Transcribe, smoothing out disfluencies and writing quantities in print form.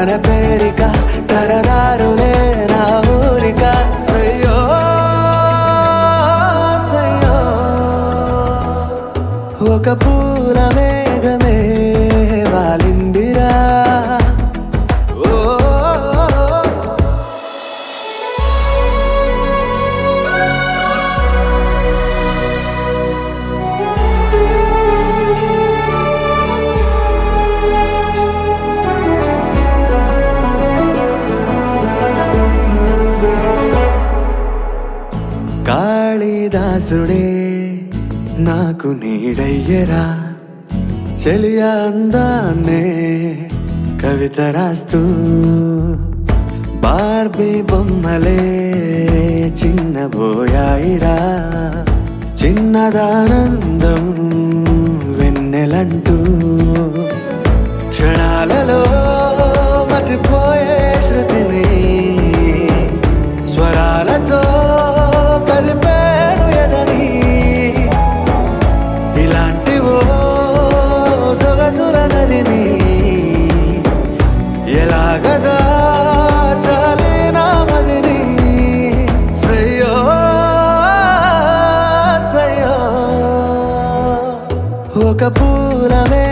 తన పేరిక తరదారులే నా ఊరిక సయ్యో సయ్యో ఒక పూల మేఘమే వాలిందిరా కాళిదాసుడే నాకు నీడయ్యరా చెలియా అందాన్నే కవిత రాస్తూ బార్బీ బొమ్మలే చిన్నబోయాయిరా చిన్నదానందం వెన్నెలంటూ క్షణాలలో మతిపోయే శృతిని స్వరాలతో కలిపేను ఎదని ఇలాంటి ఓ సొగసుల నదిని ఎలాగదా చాలి నా మదిని సయ్యో సయ్యో ఒక పూలమే